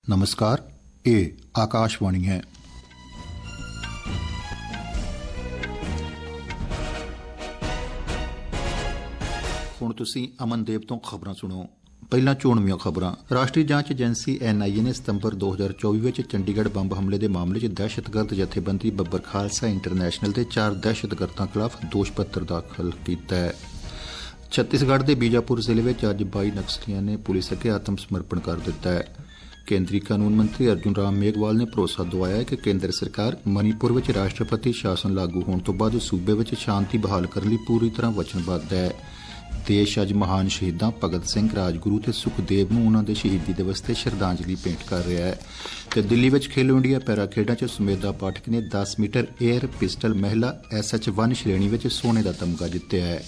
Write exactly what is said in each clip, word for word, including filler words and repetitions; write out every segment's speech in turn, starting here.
नमस्कार, ये आकाशवाणी है। ਹੁਣ ਤੁਸੀਂ ਅਮਨਦੀਪ ਤੋਂ ਖਬਰਾਂ ਸੁਣੋ। ਪਹਿਲਾਂ ਚੋਣਵੀਆਂ ਖਬਰਾਂ। ਰਾਸ਼ਟਰੀ ਜਾਂਚ ਏਜੰਸੀ ਐਨ ਆਈ ਏ ਨੇ ਸਤੰਬਰ ਦੋ ਹਜ਼ਾਰ ਚੌਵੀ ਵਿੱਚ ਚੰਡੀਗੜ੍ਹ ਬੰਬ ਹਮਲੇ ਦੇ ਮਾਮਲੇ 'ਚ ਦਹਿਸ਼ਤਗਰਦ ਜਥੇਬੰਦੀ ਬੱਬਰ ਖਾਲਸਾ ਇੰਟਰਨੈਸ਼ਨਲ ਦੇ ਚਾਰ ਦਹਿਸ਼ਤਗਰਦਾਂ ਖਿਲਾਫ ਦੋਸ਼ ਪੱਤਰ ਦਾਖਲ ਕੀਤਾ ਹੈ। ਛੱਤੀਸਗੜ੍ਹ ਦੇ ਬੀਜਾਪੁਰ ਜ਼ਿਲ੍ਹੇ ਵਿੱਚ ਅੱਜ ਬਾਈ ਨਕਸਲੀਆਂ ਨੇ ਪੁਲਿਸ ਅੱਗੇ ਆਤਮ ਸਮਰਪਣ ਕਰ ਦਿੱਤਾ ਹੈ। ਕੇਂਦਰੀ ਕਾਨੂੰਨ ਮੰਤਰੀ ਅਰਜੁਨ ਰਾਮ ਮੇਘਵਾਲ ਨੇ ਭਰੋਸਾ ਦਵਾਇਆ ਹੈ ਕਿ ਕੇਂਦਰ ਸਰਕਾਰ ਮਨੀਪੁਰ ਵਿੱਚ ਰਾਸ਼ਟਰਪਤੀ ਸ਼ਾਸਨ ਲਾਗੂ ਹੋਣ ਤੋਂ ਬਾਅਦ ਸੂਬੇ ਵਿੱਚ ਸ਼ਾਂਤੀ ਬਹਾਲ ਕਰਨ ਲਈ ਪੂਰੀ ਤਰ੍ਹਾਂ ਵਚਨਬੱਧ ਹੈ। ਦੇਸ਼ ਅੱਜ ਮਹਾਨ ਸ਼ਹੀਦਾਂ ਭਗਤ ਸਿੰਘ, ਰਾਜਗੁਰੂ ਤੇ ਸੁਖਦੇਵ ਨੂੰ ਉਨ੍ਹਾਂ ਦੇ ਸ਼ਹੀਦੀ ਦਿਵਸ ਤੇ ਸ਼ਰਧਾਂਜਲੀ ਭੇਂਟ ਕਰ ਰਿਹਾ ਹੈ। ਤੇ ਦਿੱਲੀ ਵਿੱਚ ਖੇਲੋ ਇੰਡੀਆ ਪੈਰਾ ਖੇਡਾਂ 'ਚ ਸੁਮੇਧਾ ਪਾਠਕ ਨੇ ਦਸ ਮੀਟਰ ਏਅਰ ਪਿਸਟਲ ਮਹਿਲਾ ਐਸ ਐਚ ਇੱਕ ਸ਼੍ਰੇਣੀ ਵਿੱਚ ਸੋਨੇ ਦਾ ਤਮਗਾ ਜਿੱਤਿਆ ਹੈ।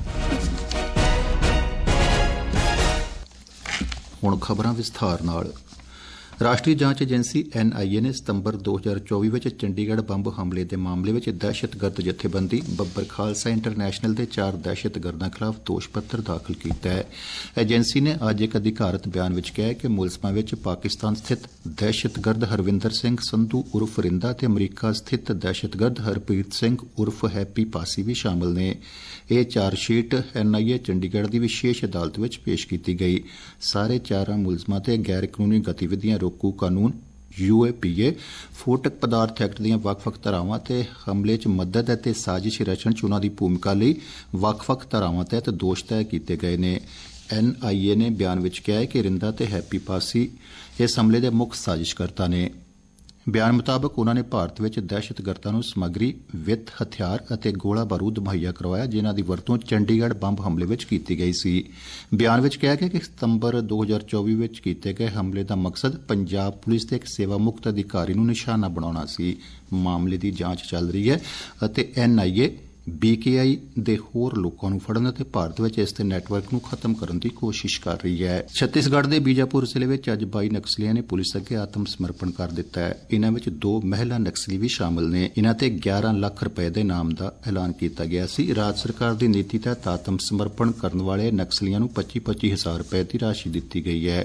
ਹੁਣ ਖਬਰਾਂ ਵਿਸਥਾਰ ਨਾਲ। ਰਾਸ਼ਟਰੀ ਜਾਂਚ ਏਜੰਸੀ ਐਨ ਆਈ ਏ ਨੇ ਸਤੰਬਰ ਦੋ ਹਜ਼ਾਰ ਚੌਵੀ ਵਿੱਚ ਚੰਡੀਗੜ੍ਹ ਬੰਬ ਹਮਲੇ ਦੇ ਮਾਮਲੇ ਵਿੱਚ ਦਹਿਸ਼ਤਗਰਦ ਜਥੇਬੰਦੀ ਬੱਬਰ ਖਾਲਸਾ ਇੰਟਰਨੈਸ਼ਨਲ ਦੇ ਚਾਰ ਦਹਿਸ਼ਤਗਰਦਾਂ ਖਿਲਾਫ ਦੋਸ਼ ਪੱਤਰ ਦਾਖਲ ਕੀਤਾ ਹੈ। ਏਜੰਸੀ ਨੇ ਅੱਜ ਇੱਕ ਅਧਿਕਾਰਤ ਬਿਆਨ ਵਿੱਚ ਕਿਹਾ ਕਿ ਮੁਲਜ਼ਮਾਂ ਵਿੱਚ ਪਾਕਿਸਤਾਨ ਸਥਿਤ ਦਹਿਸ਼ਤਗਰਦ ਹਰਵਿੰਦਰ ਸਿੰਘ ਸੰਧੂ ਉਰਫ ਰਿੰਦਾ ਤੇ ਅਮਰੀਕਾ ਸਥਿਤ ਦਹਿਸ਼ਤਗਰਦ ਹਰਪ੍ਰੀਤ ਸਿੰਘ ਉਰਫ ਹੈਪੀ ਪਾਸੀ ਵੀ ਸ਼ਾਮਲ ਨੇ। ਇਹ ਚਾਰਜਸ਼ੀਟ ਐਨ ਆਈ ਏ ਚੰਡੀਗੜ੍ਹ ਦੀ ਵਿਸ਼ੇਸ਼ ਅਦਾਲਤ ਵਿੱਚ ਪੇਸ਼ ਕੀਤੀ ਗਈ। ਸਾਰੇ ਚਾਰਾਂ ਮੁਲਜ਼ਮਾਂ ਤੇ ਗੈਰ ਕਾਨੂੰਨੀ ਗਤੀਵਿਧੀਆਂ ਰੋਕੂ ਕਾਨੂੰਨ ਯੂ ਏ ਪੀ ਏ, ਫੋਟਕ ਪਦਾਰਥ ਐਕਟ ਦੀਆਂ ਵੱਖ-ਵੱਖ ਧਾਰਾਵਾਂ ਤੇ ਹਮਲੇ 'ਚ ਮਦਦ ਅਤੇ ਸਾਜ਼ਿਸ਼ ਰਚਣ 'ਚ ਉਨ੍ਹਾਂ ਦੀ ਭੂਮਿਕਾ ਲਈ ਵੱਖ-ਵੱਖ ਧਾਰਾਵਾਂ ਤਹਿਤ ਦੋਸ਼ ਤੈਅ ਕੀਤੇ ਗਏ ਨੇ। ਐਨ ਆਈ ਏ ਨੇ ਬਿਆਨ ਵਿੱਚ ਕਿਹਾ ਹੈ ਕਿ ਰਿੰਦਾ ਤੇ ਹੈਪੀ ਪਾਸੀ ਇਸ ਹਮਲੇ ਦੇ ਮੁੱਖ ਸਾਜ਼ਿਸ਼ਕਰਤਾ ਨੇ। ਬਿਆਨ ਮੁਤਾਬਕ ਉਨ੍ਹਾਂ ਨੇ ਭਾਰਤ ਵਿੱਚ ਦਹਿਸ਼ਤਗਰਦਾਂ ਨੂੰ ਸਮੱਗਰੀ, ਵਿੱਤ, ਹਥਿਆਰ ਅਤੇ ਗੋਲਾ ਬਾਰੂਦ ਮੁਹੱਈਆ ਕਰਵਾਇਆ, ਜਿਨ੍ਹਾਂ ਦੀ ਵਰਤੋਂ ਚੰਡੀਗੜ੍ਹ ਬੰਬ ਹਮਲੇ ਵਿੱਚ ਕੀਤੀ ਗਈ ਸੀ। ਬਿਆਨ ਵਿੱਚ ਕਿਹਾ ਗਿਆ ਕਿ ਸਤੰਬਰ ਦੋ ਹਜ਼ਾਰ ਚੌਵੀ ਵਿੱਚ ਕੀਤੇ ਗਏ ਹਮਲੇ ਦਾ ਮਕਸਦ ਪੰਜਾਬ ਪੁਲਿਸ ਦੇ ਇੱਕ ਸੇਵਾ ਮੁਕਤ ਅਧਿਕਾਰੀ ਨੂੰ ਨਿਸ਼ਾਨਾ ਬਣਾਉਣਾ ਸੀ। ਮਾਮਲੇ ਦੀ ਜਾਂਚ ਚੱਲ ਰਹੀ ਹੈ ਅਤੇ ਐਨ ਆਈ ਏ ਬੀ ਕੇ ਆਈ ਦੇ ਹੋਰ ਲੋਕਾਂ ਨੂੰ ਫੜਨ ਅਤੇ ਭਾਰਤ ਵਿੱਚ ਇਸ ਦੇ ਨੈਟਵਰਕ ਨੂੰ ਖਤਮ ਕਰਨ ਦੀ ਕੋਸ਼ਿਸ਼ ਕਰ ਰਹੀ ਹੈ। ਛੱਤੀਸਗੜ੍ਹ ਦੇ ਬੀਜਾਪੁਰ ਜ਼ਿਲ੍ਹੇ ਵਿੱਚ ਅੱਜ ਬਾਈ ਨਕਸਲੀਆਂ ਨੇ ਪੁਲਿਸ ਅੱਗੇ ਆਤਮ ਸਮਰਪਣ ਕਰ ਦਿੱਤਾ ਹੈ। ਇਨ੍ਹਾਂ ਵਿੱਚ ਦੋ ਮਹਿਲਾ ਨਕਸਲੀ ਵੀ ਸ਼ਾਮਲ ਨੇ। ਇਨ੍ਹਾਂ ਤੇ ਗਿਆਰਾਂ ਲੱਖ ਰੁਪਏ ਦੇ ਇਨਾਮ ਦਾ ਐਲਾਨ ਕੀਤਾ ਗਿਆ ਸੀ। ਰਾਜ ਸਰਕਾਰ ਦੀ ਨੀਤੀ ਤਹਿਤ ਆਤਮ ਸਮਰਪਣ ਕਰਨ ਵਾਲੇ ਨਕਸਲੀਆਂ ਨੂੰ ਪੱਚੀ ਪੱਚੀ ਹਜ਼ਾਰ ਰੁਪਏ ਦੀ ਰਾਸ਼ੀ ਦਿੱਤੀ ਗਈ ਹੈ।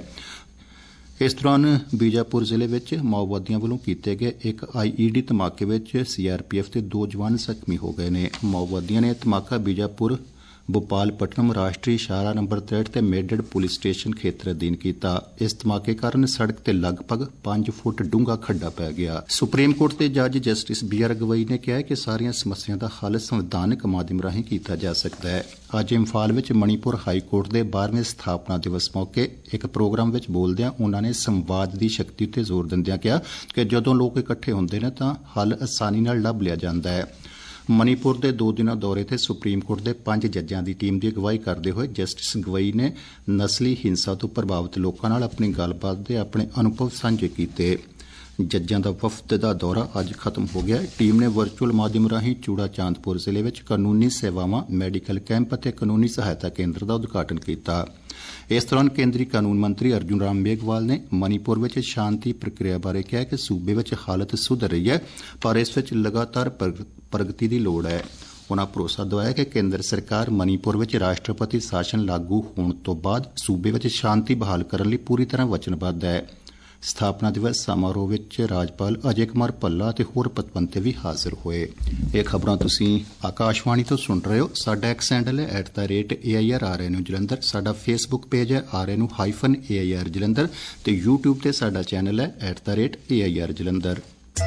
ਇਸ ਦੌਰਾਨ ਬੀਜਾਪੁਰ ਜ਼ਿਲ੍ਹੇ ਵਿੱਚ ਮਾਓਵਾਦੀਆਂ ਵੱਲੋਂ ਕੀਤੇ ਗਏ ਇੱਕ ਆਈ ਈ ਡੀ ਧਮਾਕੇ ਵਿੱਚ ਸੀ ਆਰ ਪੀ ਐਫ ਦੇ ਦੋ ਜਵਾਨ ਜ਼ਖਮੀ ਹੋ ਗਏ ਨੇ। ਮਾਓਵਾਦੀਆਂ ਨੇ ਇਹ ਧਮਾਕਾ ਬੀਜਾਪੁਰ ਭੋਪਾਲਪਟਨਮ ਰਾਸ਼ਟਰੀ ਸ਼ਾਹਰਾਹ ਨੰਬਰ ਤਿਰੇਹਠ ਤੇ ਮੇਡਡ ਪੁਲਿਸ ਸਟੇਸ਼ਨ ਖੇਤਰ ਅਧੀਨ ਕੀਤਾ। ਇਸ ਧਮਾਕੇ ਕਾਰਨ ਸੜਕ ਤੇ ਲਗਭਗ ਪੰਜ ਫੁੱਟ ਡੂੰਘਾ ਖੱਡਾ ਪੈ ਗਿਆ। ਸੁਪਰੀਮ ਕੋਰਟ ਦੇ ਜੱਜ ਜਸਟਿਸ ਬੀ ਆਰ ਗਵਈ ਨੇ ਕਿਹਾ ਕਿ ਸਾਰੀਆਂ ਸਮੱਸਿਆਵਾਂ ਦਾ ਹੱਲ ਸੰਵਿਧਾਨਕ ਮਾਧਿਅਮ ਰਾਹੀਂ ਕੀਤਾ ਜਾ ਸਕਦਾ ਹੈ। ਅੱਜ ਇੰਫਾਲ ਵਿੱਚ ਮਣੀਪੁਰ ਹਾਈ ਕੋਰਟ ਦੇ ਬਾਰ੍ਹਵੇਂ ਸਥਾਪਨਾ ਦਿਵਸ ਮੌਕੇ ਇੱਕ ਪ੍ਰੋਗਰਾਮ ਵਿੱਚ ਬੋਲਦਿਆਂ ਉਨ੍ਹਾਂ ਨੇ ਸੰਵਾਦ ਦੀ ਸ਼ਕਤੀ ਉੱਤੇ ਜ਼ੋਰ ਦਿੰਦਿਆਂ ਕਿਹਾ ਕਿ ਜਦੋਂ ਲੋਕ ਇਕੱਠੇ ਹੁੰਦੇ ਨੇ ਤਾਂ ਹੱਲ ਆਸਾਨੀ ਨਾਲ ਲੱਭ ਲਿਆ ਜਾਂਦਾ ਹੈ। ਮਨੀਪੁਰ ਦੇ ਦੋ ਦਿਨਾਂ ਦੌਰੇ ਤੇ ਸੁਪਰੀਮ ਕੋਰਟ ਦੇ ਪੰਜ ਜੱਜਾਂ ਦੀ ਟੀਮ ਦੀ ਅਗਵਾਈ ਕਰਦੇ ਹੋਏ ਜਸਟਿਸ ਗਵਈ ਨੇ ਨਸਲੀ ਹਿੰਸਾ ਤੋਂ ਪ੍ਰਭਾਵਿਤ ਲੋਕਾਂ ਨਾਲ ਆਪਣੀ ਗੱਲਬਾਤ ਦੇ ਆਪਣੇ ਅਨੁਭਵ ਸਾਂਝੇ ਕੀਤੇ। ਜੱਜਾਂ ਦਾ ਵਫਦ ਦਾ ਦੌਰਾ ਅੱਜ ਖਤਮ ਹੋ ਗਿਆ। ਟੀਮ ਨੇ ਵਰਚੁਅਲ ਮਾਧਿਅਮ ਰਾਹੀਂ ਚੂੜਾ ਚਾਂਦਪੁਰ ਜ਼ਿਲ੍ਹੇ ਵਿੱਚ ਕਾਨੂੰਨੀ ਸੇਵਾਵਾਂ, ਮੈਡੀਕਲ ਕੈਂਪ ਅਤੇ ਕਾਨੂੰਨੀ ਸਹਾਇਤਾ ਕੇਂਦਰ ਦਾ ਉਦਘਾਟਨ ਕੀਤਾ। ਇਸ ਦੌਰਾਨ ਕੇਂਦਰੀ ਕਾਨੂੰਨ ਮੰਤਰੀ ਅਰਜੁਨ ਰਾਮ ਮੇਘਵਾਲ ਨੇ ਮਨੀਪੁਰ ਵਿੱਚ ਸ਼ਾਂਤੀ ਪ੍ਰਕਿਰਿਆ ਬਾਰੇ ਕਿਹਾ ਕਿ ਸੂਬੇ ਵਿੱਚ ਹਾਲਤ ਸੁਧਰ ਰਹੀ ਹੈ, ਪਰ ਇਸ ਵਿੱਚ ਲਗਾਤਾਰ ਪ੍ਰਗਤੀ ਦੀ ਲੋੜ ਹੈ। ਉਨ੍ਹਾਂ ਭਰੋਸਾ ਦਵਾਇਆ ਕਿ ਕੇਂਦਰ ਸਰਕਾਰ ਮਨੀਪੁਰ ਵਿੱਚ ਰਾਸ਼ਟਰਪਤੀ ਸ਼ਾਸਨ ਲਾਗੂ ਹੋਣ ਤੋਂ ਬਾਅਦ ਸੂਬੇ ਵਿੱਚ ਸ਼ਾਂਤੀ ਬਹਾਲ ਕਰਨ ਲਈ ਪੂਰੀ ਤਰ੍ਹਾਂ ਵਚਨਬੱਧ ਹੈ। ਸਥਾਪਨਾ ਦਿਵਸ ਸਮਾਰੋਹ ਵਿੱਚ ਰਾਜਪਾਲ ਅਜੇ ਕੁਮਾਰ ਭੱਲਾ ਅਤੇ ਹੋਰ ਪਤਵੰਤੇ ਵੀ ਹਾਜ਼ਰ ਹੋਏ। ਇਹ ਖਬਰਾਂ ਤੁਸੀਂ ਆਕਾਸ਼ਵਾਣੀ ਤੋਂ ਸੁਣ ਰਹੇ ਹੋ। ਸਾਡਾ ਐਕਸ ਹੈਂਡਲ ਹੈ at the rate A I R R N U Jalandhar. ਸਾਡਾ ਫੇਸਬੁੱਕ ਪੇਜ ਹੈ R N U hyphen A I R Jalandhar ਤੇ ਯੂਟਿਊਬ ਤੇ ਸਾਡਾ ਚੈਨਲ ਹੈ at the rate A I R Jalandhar.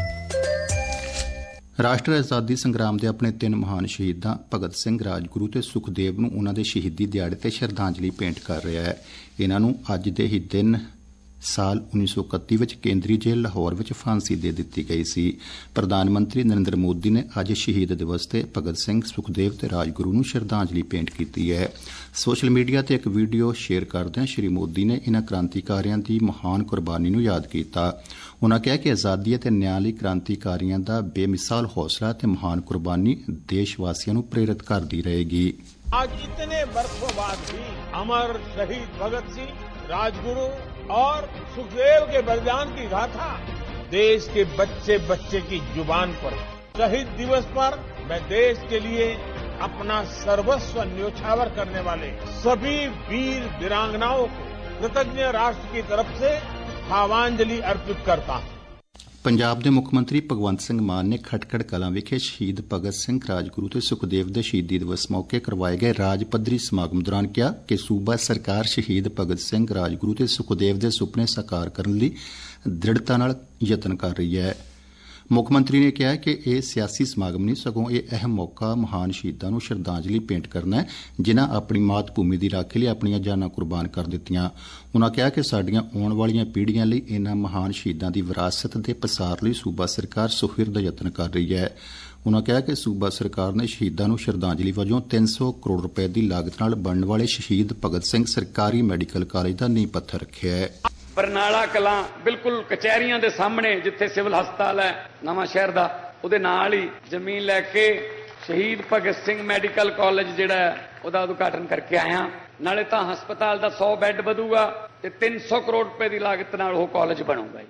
ਰਾਸ਼ਟਰ ਆਜ਼ਾਦੀ ਸੰਗਰਾਮ ਦੇ ਆਪਣੇ ਤਿੰਨ ਮਹਾਨ ਸ਼ਹੀਦਾਂ ਭਗਤ ਸਿੰਘ, ਰਾਜਗੁਰੂ ਤੇ ਸੁਖਦੇਵ ਨੂੰ ਉਨ੍ਹਾਂ ਦੇ ਸ਼ਹੀਦੀ ਦਿਹਾੜੇ ਤੇ ਸ਼ਰਧਾਂਜਲੀ ਭੇਂਟ ਕਰ ਰਿਹਾ ਹੈ। ਇਨ੍ਹਾਂ ਨੂੰ ਅੱਜ ਦੇ ਹੀ ਦਿਨ ਸਾਲ ਉੱਨੀ ਸੌ ਇਕੱਤੀ ਵਿੱਚ ਕੇਂਦਰੀ ਜੇਲ੍ਹ ਲਾਹੌਰ ਵਿੱਚ ਫਾਂਸੀ ਦੇ ਦਿੱਤੀ ਗਈ ਸੀ। ਪ੍ਰਧਾਨ ਮੰਤਰੀ ਨਰਿੰਦਰ ਮੋਦੀ ਨੇ ਅੱਜ ਸ਼ਹੀਦ ਦਿਵਸ ਤੇ ਭਗਤ ਸਿੰਘ, ਸੁਖਦੇਵ ਤੇ ਰਾਜਗੁਰੂ ਨੂੰ ਸ਼ਰਧਾਂਜਲੀ ਭੇਂਟ ਕੀਤੀ ਹੈ। ਸੋਸ਼ਲ ਮੀਡੀਆ ਤੇ ਇੱਕ ਵੀਡੀਓ ਸ਼ੇਅਰ ਕਰਦਿਆਂ ਸ਼੍ਰੀ ਮੋਦੀ ਨੇ ਇਨ੍ਹਾਂ ਕ੍ਰਾਂਤੀਕਾਰੀਆਂ ਦੀ ਮਹਾਨ ਕੁਰਬਾਨੀ ਨੂੰ ਯਾਦ ਕੀਤਾ। ਉਨ੍ਹਾਂ ਕਿਹਾ ਕਿ ਆਜ਼ਾਦੀ ਅਤੇ ਨਿਆਂ ਲਈ ਕ੍ਰਾਂਤੀਕਾਰੀਆਂ ਦਾ ਬੇਮਿਸਾਲ ਹੌਸਲਾ ਤੇ ਮਹਾਨ ਕੁਰਬਾਨੀ ਦੇਸ਼ ਵਾਸੀਆਂ ਨੂੰ ਪ੍ਰੇਰਿਤ ਕਰਦੀ ਰਹੇਗੀ। आज इतने वर्षों बाद भी अमर शहीद भगत सिंह, राजगुरु और सुखदेव के बलिदान की गाथा देश के बच्चे बच्चे की जुबान पर। शहीद दिवस पर मैं देश के लिए अपना सर्वस्व न्योछावर करने वाले सभी वीर वीरांगनाओं को कृतज्ञ राष्ट्र की तरफ से भावांजलि अर्पित करता हूं। ਪੰਜਾਬ ਦੇ ਮੁੱਖ ਮੰਤਰੀ ਭਗਵੰਤ ਸਿੰਘ ਮਾਨ ਨੇ ਖਟਕੜ ਕਲਾਂ ਵਿਖੇ ਸ਼ਹੀਦ ਭਗਤ ਸਿੰਘ, ਰਾਜਗੁਰੂ ਤੇ ਸੁਖਦੇਵ ਦੇ ਸ਼ਹੀਦੀ ਦਿਵਸ ਮੌਕੇ ਕਰਵਾਏ ਗਏ ਰਾਜ ਪੱਧਰੀ ਸਮਾਗਮ ਦੌਰਾਨ ਕਿਹਾ ਕਿ ਸੂਬਾ ਸਰਕਾਰ ਸ਼ਹੀਦ ਭਗਤ ਸਿੰਘ, ਰਾਜਗੁਰੂ ਤੇ ਸੁਖਦੇਵ ਦੇ ਸੁਪਨੇ ਸਾਕਾਰ ਕਰਨ ਲਈ ਦ੍ਰਿੜਤਾ ਨਾਲ ਯਤਨ ਕਰ ਰਹੀ ਹੈ। ਮੁੱਖ ਮੰਤਰੀ ਨੇ ਕਿਹਾ ਕਿ ਇਹ ਸਿਆਸੀ ਸਮਾਗਮ ਨਹੀਂ, ਸਗੋਂ ਇਹ ਅਹਿਮ ਮੌਕਾ ਮਹਾਨ ਸ਼ਹੀਦਾਂ ਨੂੰ ਸ਼ਰਧਾਂਜਲੀ ਭੇਂਟ ਕਰਨਾ ਹੈ ਜਿਨ੍ਹਾਂ ਆਪਣੀ ਮਾਤ ਭੂਮੀ ਦੀ ਰਾਖੀ ਲਈ ਆਪਣੀਆਂ ਜਾਨਾਂ ਕੁਰਬਾਨ ਕਰ ਦਿੱਤੀਆਂ। ਉਨ੍ਹਾਂ ਕਿਹਾ ਕਿ ਸਾਡੀਆਂ ਆਉਣ ਵਾਲੀਆਂ ਪੀੜ੍ਹੀਆਂ ਲਈ ਇਨ੍ਹਾਂ ਮਹਾਨ ਸ਼ਹੀਦਾਂ ਦੀ ਵਿਰਾਸਤ ਦੇ ਪਸਾਰ ਲਈ ਸੂਬਾ ਸਰਕਾਰ ਸੁਹਿਰਦ ਯਤਨ ਕਰ ਰਹੀ ਹੈ। ਉਨ੍ਹਾਂ ਕਿਹਾ ਕਿ ਸੂਬਾ ਸਰਕਾਰ ਨੇ ਸ਼ਹੀਦਾਂ ਨੂੰ ਸ਼ਰਧਾਂਜਲੀ ਵਜੋਂ ਤਿੰਨ ਸੌ ਕਰੋੜ ਰੁਪਏ ਦੀ ਲਾਗਤ ਨਾਲ ਬਣਨ ਵਾਲੇ ਸ਼ਹੀਦ ਭਗਤ ਸਿੰਘ ਸਰਕਾਰੀ ਮੈਡੀਕਲ ਕਾਲਜ ਦਾ ਨੀਂਹ ਪੱਥਰ ਰੱਖਿਆ ਹੈ। ਬਰਨਾਲਾ ਕਲਾਂ ਬਿਲਕੁਲ ਕਚਹਿਰੀਆਂ ਦੇ ਸਾਹਮਣੇ ਜਿੱਥੇ ਸਿਵਲ ਹਸਪਤਾਲ ਹੈ ਨਵਾਂ ਸ਼ਹਿਰ ਦਾ, ਉਹਦੇ ਨਾਲ ਹੀ ਜ਼ਮੀਨ ਲੈ ਕੇ ਸ਼ਹੀਦ ਭਗਤ ਸਿੰਘ ਮੈਡੀਕਲ ਕਾਲਜ ਜਿਹੜਾ ਉਹਦਾ ਉਦਘਾਟਨ ਕਰਕੇ ਆਇਆ। ਨਾਲੇ ਤਾਂ ਹਸਪਤਾਲ ਦਾ ਸੌ ਬੈੱਡ ਵਧੂਗਾ ਤੇ ਤਿੰਨ ਸੌ ਕਰੋੜ ਰੁਪਏ ਦੀ ਲਾਗਤ ਨਾਲ ਉਹ ਕਾਲਜ ਬਣੂਗਾ।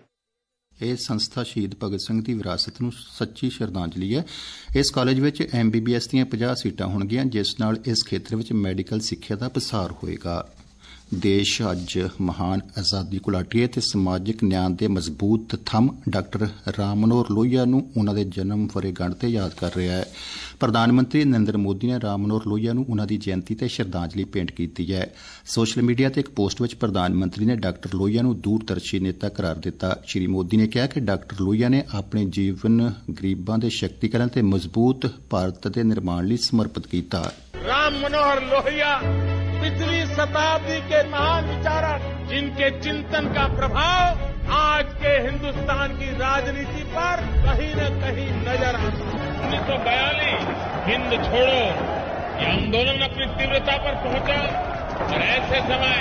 ਇਹ ਸੰਸਥਾ ਸ਼ਹੀਦ ਭਗਤ ਸਿੰਘ ਦੀ ਵਿਰਾਸਤ ਨੂੰ ਸੱਚੀ ਸ਼ਰਧਾਂਜਲੀ ਹੈ। ਇਸ ਕਾਲਜ ਵਿੱਚ ਐਮ ਬੀ ਬੀ ਐਸ ਦੀਆਂ ਪੰਜਾਹ ਸੀਟਾਂ ਹੋਣਗੀਆਂ ਜਿਸ ਨਾਲ ਇਸ ਖੇਤਰ ਵਿੱਚ ਮੈਡੀਕਲ ਸਿੱਖਿਆ ਦਾ ਪਸਾਰ ਹੋਏਗਾ। ਦੇਸ਼ ਅੱਜ ਮਹਾਨ ਆਜ਼ਾਦੀ ਘੁਲਾਟੀਏ ਤੇ ਸਮਾਜਿਕ ਨਿਆਂ ਦੇ ਮਜ਼ਬੂਤ ਥੰਮ ਡਾਕਟਰ ਰਾਮ ਮਨੋਹਰ ਲੋਹੀਆ ਨੂੰ ਉਨ੍ਹਾਂ ਦੇ ਜਨਮ ਵਰ੍ਹੇਗੰਢ ਤੇ ਯਾਦ ਕਰ ਰਿਹਾ ਹੈ। ਪ੍ਰਧਾਨ ਮੰਤਰੀ ਨਰਿੰਦਰ ਮੋਦੀ ਨੇ ਰਾਮ ਮਨੋਹਰ ਲੋਹੀਆ ਨੂੰ ਉਨ੍ਹਾਂ ਦੀ ਜਯੰਤੀ ਤੇ ਸ਼ਰਧਾਂਜਲੀ ਭੇਂਟ ਕੀਤੀ ਹੈ। ਸੋਸ਼ਲ ਮੀਡੀਆ ਤੇ ਇੱਕ ਪੋਸਟ ਵਿੱਚ ਪ੍ਰਧਾਨ ਮੰਤਰੀ ਨੇ ਡਾਕਟਰ ਲੋਹੀਆ ਨੂੰ ਦੂਰਦਰਸ਼ੀ ਨੇਤਾ ਕਰਾਰ ਦਿੱਤਾ। ਸ਼੍ਰੀ ਮੋਦੀ ਨੇ ਕਿਹਾ ਕਿ ਡਾਕਟਰ ਲੋਹੀਆ ਨੇ ਆਪਣੇ ਜੀਵਨ ਗਰੀਬਾਂ ਦੇ ਸ਼ਕਤੀਕਰਨ ਤੇ ਮਜ਼ਬੂਤ ਭਾਰਤ ਦੇ ਨਿਰਮਾਣ ਲਈ ਸਮਰਪਿਤ ਕੀਤਾ। राम मनोहर लोहिया पिछली शताब्दी के महान विचारक जिनके चिंतन का प्रभाव आज के हिंदुस्तान की राजनीति पर कहीं न कहीं नजर आता है। उन्नीस सौ बयालीस हिंद छोड़ो ये आंदोलन अपनी तीव्रता पर पहुंचा और ऐसे समय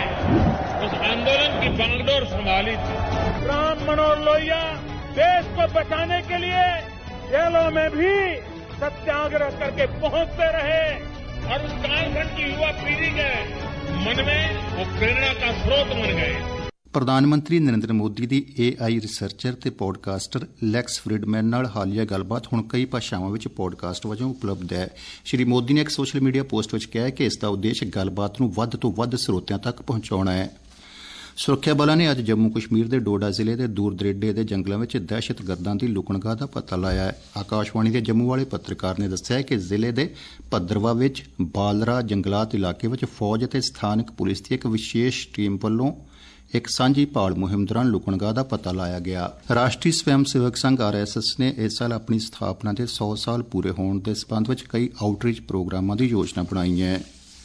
उस आंदोलन की बागडोर संभाली थी। राम मनोहर लोहिया देश को बचाने के लिए जेलों में भी सत्याग्रह करके पहुंचते रहे और उस कालखंड की युवा पीढ़ी के मन में वो प्रेरणा का स्रोत बन गए। ਪ੍ਰਧਾਨ ਮੰਤਰੀ ਨਰਿੰਦਰ ਮੋਦੀ ਦੀ ਏ ਆਈ ਰਿਸਰਚਰ ਤੇ ਪੋਡਕਾਸਟਰ ਲੈਕਸ ਫਰੀਡਮੈਨ ਨਾਲ ਹਾਲੀਆ ਗੱਲਬਾਤ ਹੁਣ ਕਈ ਭਾਸ਼ਾਵਾਂ ਵਿੱਚ ਪੋਡਕਾਸਟ ਵਜੋਂ ਉਪਲਬਧ ਹੈ। ਸ਼੍ਰੀ ਮੋਦੀ ਨੇ ਇੱਕ ਸੋਸ਼ਲ ਮੀਡੀਆ ਪੋਸਟ ਵਿੱਚ ਕਿਹਾ ਕਿ ਇਸ ਦਾ ਉਦੇਸ਼ ਗੱਲਬਾਤ ਨੂੰ ਵੱਧ ਤੋਂ ਵੱਧ ਸਰੋਤਿਆਂ ਤੱਕ ਪਹੁੰਚਾਉਣਾ ਹੈ। ਸੁਰੱਖਿਆ ਬਲਾਂ ਨੇ ਅੱਜ ਜੰਮੂ ਕਸ਼ਮੀਰ ਦੇ ਡੋਡਾ ਜ਼ਿਲ੍ਹੇ ਦੇ ਦੂਰ ਦਰੇਡੇ ਦੇ ਜੰਗਲਾਂ ਵਿੱਚ ਦਹਿਸ਼ਤਗਰਦਾਂ ਦੀ ਲੁਕਣਗਾਹ ਦਾ ਪਤਾ ਲਾਇਆ ਹੈ। ਆਕਾਸ਼ਵਾਣੀ ਦੇ ਜੰਮੂ ਵਾਲੇ ਪੱਤਰਕਾਰ ਨੇ ਦੱਸਿਆ ਕਿ ਜ਼ਿਲ੍ਹੇ ਦੇ ਭੱਦਰਵਾ ਵਿੱਚ ਬਾਲਰਾ ਜੰਗਲਾਤ ਇਲਾਕੇ ਵਿੱਚ ਫੌਜ ਅਤੇ ਸਥਾਨਕ ਪੁਲਿਸ ਦੀ ਇੱਕ ਵਿਸ਼ੇਸ਼ ਟੀਮ ਵੱਲੋਂ ਇੱਕ ਸਾਂਝੀ ਭਾਲ ਮੁਹਿੰਮ ਦੌਰਾਨ ਲੁਕਣਗਾਹ ਦਾ ਪਤਾ ਲਾਇਆ ਗਿਆ। ਰਾਸ਼ਟਰੀ ਸਵੈਮ ਸੇਵਕ ਸੰਘ ਆਰ ਐਸ ਐਸ ਨੇ ਇਸ ਸਾਲ ਆਪਣੀ ਸਥਾਪਨਾ ਦੇ ਸੌ ਸਾਲ ਪੂਰੇ ਹੋਣ ਦੇ ਸਬੰਧ ਵਿੱਚ ਕਈ ਆਊਟਰੀਚ ਪ੍ਰੋਗਰਾਮਾਂ ਦੀ ਯੋਜਨਾ ਬਣਾਈ ਹੈ।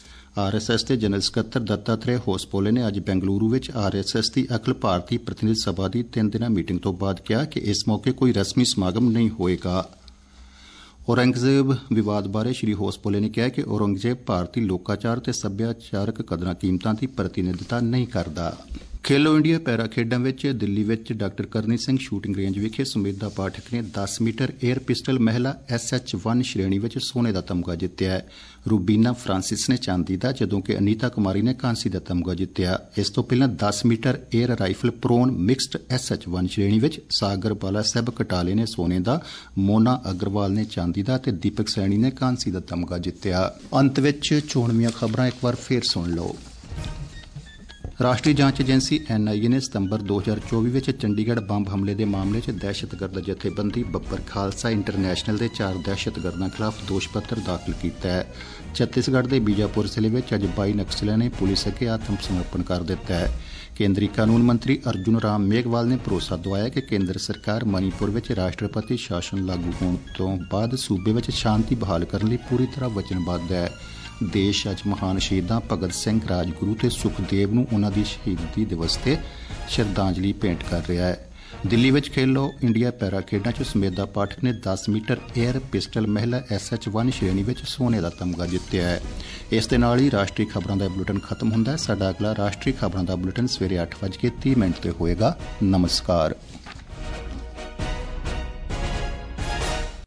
ਆਰ ਐਸ ਐਸ ਦੇ ਜਨਰਲ ਸਕੱਤਰ ਦੱਤਾਤਰੇਆ ਹੋਸਪੋਲੇ ਨੇ ਅੱਜ ਬੈਂਗਲੁਰੂ ਵਿੱਚ ਆਰ ਐਸ ਐਸ ਦੀ ਅਖਿਲ ਭਾਰਤੀ ਪ੍ਰਤੀਨਿਧ ਸਭਾ ਦੀ ਤਿੰਨ ਦਿਨਾਂ ਮੀਟਿੰਗ ਤੋਂ ਬਾਅਦ ਕਿਹਾ ਕਿ ਇਸ ਮੌਕੇ ਕੋਈ ਰਸਮੀ ਸਮਾਗਮ ਨਹੀਂ ਹੋਏਗਾ। ਔਰੰਗਜ਼ੇਬ ਵਿਵਾਦ ਬਾਰੇ ਸ਼੍ਰੀ ਹੋਸਪੋਲੇ ਨੇ ਕਿਹਾ ਕਿ ਔਰੰਗਜ਼ੇਬ ਭਾਰਤੀ ਲੋਕਾਚਾਰ ਤੇ ਸੱਭਿਆਚਾਰਕ ਕਦਰਾਂ ਕੀਮਤਾਂ ਦੀ ਪ੍ਰਤੀਨਿਧਤਾ ਨਹੀਂ ਕਰਦਾ। ਖੇਲੋ ਇੰਡੀਆ ਪੈਰਾ ਖੇਡਾਂ ਵਿੱਚ ਦਿੱਲੀ ਵਿੱਚ ਡਾਕਟਰ ਕਰਨੀ ਸਿੰਘ ਸ਼ੂਟਿੰਗ ਰੇਂਜ ਵਿਖੇ ਸੁਮੇਧਾ ਪਾਠਕ ਨੇ ਦਸ ਮੀਟਰ 에ਅਰ ਪਿਸਟਲ ਮਹਿਲਾ ਐਸ ਐਚ ਇੱਕ ਸ਼੍ਰੇਣੀ ਵਿੱਚ ਸੋਨੇ ਦਾ ਤਮਗਾ ਜਿੱਤਿਆ ਹੈ। ਰੂਬੀਨਾ ਫਰਾਂਸਿਸ ਨੇ ਚਾਂਦੀ ਦਾ, ਜਦੋਂ ਕਿ ਅਨੀਤਾ ਕੁਮਾਰੀ ਨੇ ਕਾਂਸੀ ਦਾ ਤਮਗਾ ਜਿੱਤਿਆ। ਇਸ ਤੋਂ ਪਹਿਲਾਂ ਦਸ meter air rifle prone mixed S H ਇੱਕ ਸ਼੍ਰੇਣੀ ਵਿੱਚ ਸਾਗਰ ਬਾਲਾ ਸਾਹਿਬ ਕਟਾਲੇ ਨੇ ਸੋਨੇ ਦਾ, ਮੋਨਾ ਅਗਰਵਾਲ ਨੇ ਚਾਂਦੀ ਦਾ ਤੇ ਦੀਪਕ ਸੈਣੀ ਨੇ ਕਾਂਸੀ ਦਾ ਤਮਗਾ ਜਿੱਤਿਆ। ਅੰਤ ਵਿੱਚ ਚੋਣਵੀਆਂ ਖਬਰਾਂ ਇੱਕ ਵਾਰ ਫੇਰ ਸੁਣ ਲਓ। ਰਾਸ਼ਟਰੀ ਜਾਂਚ ਏਜੰਸੀ ਐਨ ਆਈ ਏ ਨੇ ਸਤੰਬਰ ਦੋ ਹਜ਼ਾਰ ਚੌਵੀ ਵਿੱਚ ਚੰਡੀਗੜ੍ਹ ਬੰਬ ਹਮਲੇ ਦੇ ਮਾਮਲੇ 'ਚ ਦਹਿਸ਼ਤਗਰਦ ਜਥੇਬੰਦੀ ਬੱਬਰ ਖਾਲਸਾ ਇੰਟਰਨੈਸ਼ਨਲ ਦੇ ਚਾਰ ਦਹਿਸ਼ਤਗਰਦਾਂ ਖਿਲਾਫ ਦੋਸ਼ ਪੱਤਰ ਦਾਖਲ ਕੀਤਾ ਹੈ। ਛੱਤੀਸਗੜ੍ਹ ਦੇ ਬੀਜਾਪੁਰ ਜ਼ਿਲ੍ਹੇ ਵਿੱਚ ਅੱਜ ਬਾਈ ਨਕਸਲੀਆਂ ਨੇ ਪੁਲਿਸ ਅੱਗੇ ਆਤਮ ਸਮਰਪਣ ਕਰ ਦਿੱਤਾ ਹੈ। ਕੇਂਦਰੀ ਕਾਨੂੰਨ ਮੰਤਰੀ ਅਰਜੁਨ ਰਾਮ ਮੇਘਵਾਲ ਨੇ ਭਰੋਸਾ ਦਵਾਇਆ ਕਿ ਕੇਂਦਰ ਸਰਕਾਰ ਮਨੀਪੁਰ ਵਿੱਚ ਰਾਸ਼ਟਰਪਤੀ ਸ਼ਾਸਨ ਲਾਗੂ ਹੋਣ ਤੋਂ ਬਾਅਦ ਸੂਬੇ ਵਿੱਚ ਸ਼ਾਂਤੀ ਬਹਾਲ ਕਰਨ ਲਈ ਪੂਰੀ ਤਰ੍ਹਾਂ ਵਚਨਬੱਧ ਹੈ। ਦੇਸ਼ ਅੱਜ ਮਹਾਨ ਸ਼ਹੀਦਾਂ ਭਗਤ ਸਿੰਘ, ਰਾਜਗੁਰੂ ਤੇ ਸੁਖਦੇਵ ਨੂੰ ਉਨ੍ਹਾਂ ਦੀ ਸ਼ਹੀਦੀ ਦਿਵਸ ਤੇ ਸ਼ਰਧਾਂਜਲੀ ਭੇਂਟ ਕਰ ਰਿਹਾ ਹੈ। ਦਿੱਲੀ ਵਿੱਚ ਖੇਲੋ ਇੰਡੀਆ ਪੈਰਾ ਖੇਡਾਂ 'ਚ ਸੁਮੇਧਾ ਪਾਠਕ ਨੇ ਦਸ ਮੀਟਰ 에ਅਰ ਪਿਸਟਲ ਮਹਿਲਾ ਐਸ ਐਚ ਇੱਕ ਸ਼੍ਰੇਣੀ ਵਿੱਚ ਸੋਨੇ ਦਾ ਤਮਗਾ ਜਿੱਤਿਆ ਹੈ। ਇਸ ਦੇ ਨਾਲ ਹੀ ਰਾਸ਼ਟਰੀ ਖਬਰਾਂ ਦਾ ਬੁਲੇਟਿਨ ਖਤਮ ਹੁੰਦਾ ਹੈ। ਸਾਡਾ ਅਗਲਾ ਰਾਸ਼ਟਰੀ ਖਬਰਾਂ ਦਾ ਬੁਲੇਟਿਨ ਸਵੇਰੇ ਅੱਠ ਵੱਜ ਕੇ ਤੀਹ ਮਿੰਟ ਤੇ ਹੋਏਗਾ। ਨਮਸਕਾਰ।